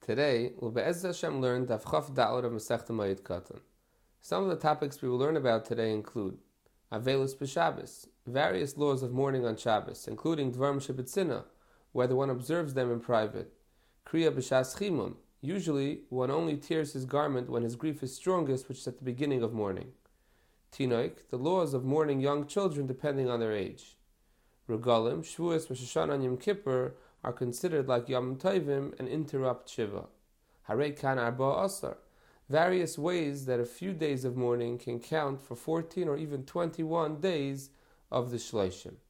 Today, we'll Be'ez Hashem learn Daf Chaf Da'alad of Masechta Mayit Katan. Some of the topics we will learn about today include Avelus B'Shabbos, various laws of mourning on Shabbos, including Dvarim Shebetzina, whether one observes them in private. Kriya B'Shas Chimum, usually one only tears his garment when his grief is strongest, which is at the beginning of mourning. Tinoik, the laws of mourning young children depending on their age. Regalim, Shavuos, Rosh Hashanah, and Yom Kippur are considered like Yom Tovim and interrupt Shiva. Harei Kan Arba Asar, various ways that a few days of mourning can count for 14 or even 21 days of the Shloshim.